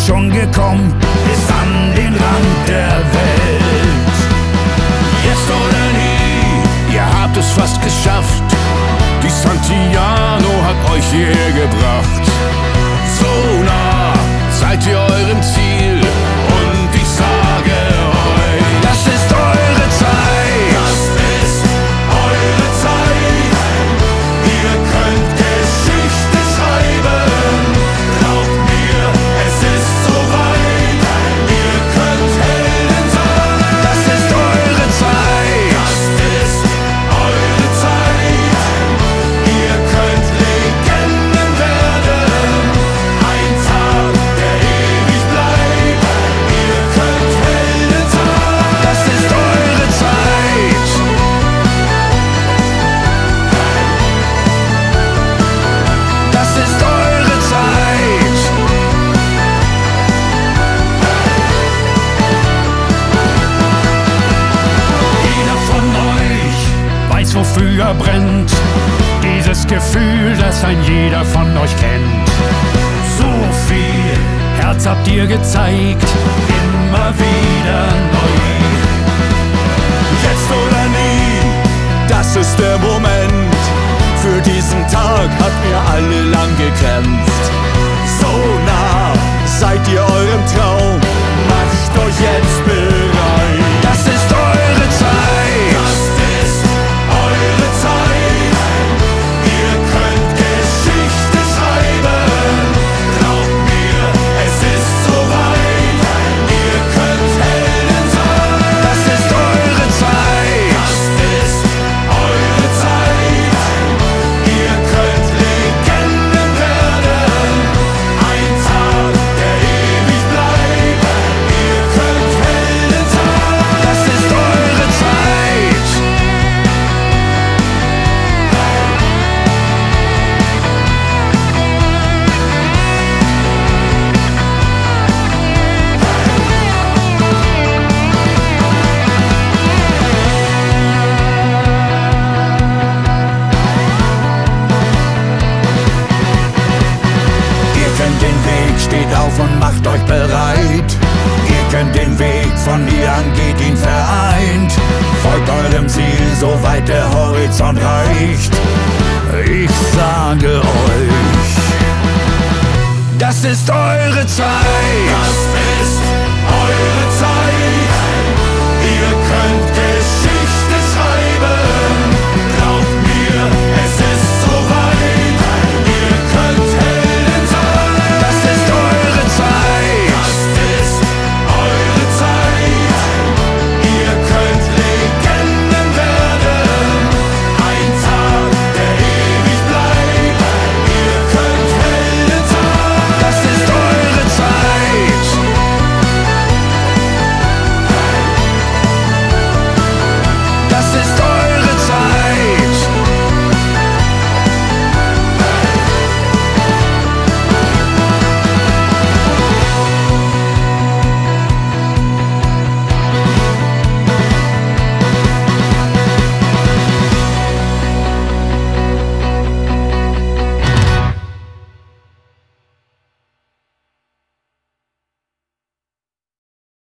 schon gekommen bis an den Rand der Welt. Jetzt oder nie, ihr habt es fast geschafft. Die Santillano hat euch hierher gebracht. So nah seid ihr eurem Ziel und ich sage euch, das ist eure Zeit. Das ist eure Zeit. Ihr könnt Geschichte schreiben. Glaubt mir, es ist soweit. Ihr könnt Helden sein. Das ist eure Zeit. Das ist eure Zeit. Ihr könnt Legenden werden. Ein Tag, der ewig bleibt. Ihr könnt Helden sein. Das ist eure Zeit. Das ist eure Zeit. Jeder von euch weiß, wofür er brennt. Dieses Gefühl, das ein jeder von euch kennt. So viel Herz habt ihr gezeigt, immer wieder neu. Jetzt oder nie, das ist der Moment. Für diesen Tag habt ihr alle lang gekämpft. So nah seid ihr eurem Traum, macht euch jetzt bereit. Das ist eure Zeit. Das ist eure Zeit. Ihr könnt Geschichte schreiben. Glaubt mir, es ist soweit. Ihr könnt Helden sein. Das ist eure Zeit. Das ist eure Zeit. Ihr könnt Legenden werden. Ein Tag, der ewig bleibt. Ihr könnt Helden sein. Das ist eure Zeit. Ihr könnt den Weg, steht auf und macht euch bereit. Ihr könnt den Weg, von hier an geht ihn vereint. Folgt eurem Ziel, soweit der Horizont reicht. Ich sage euch, das ist eure Zeit.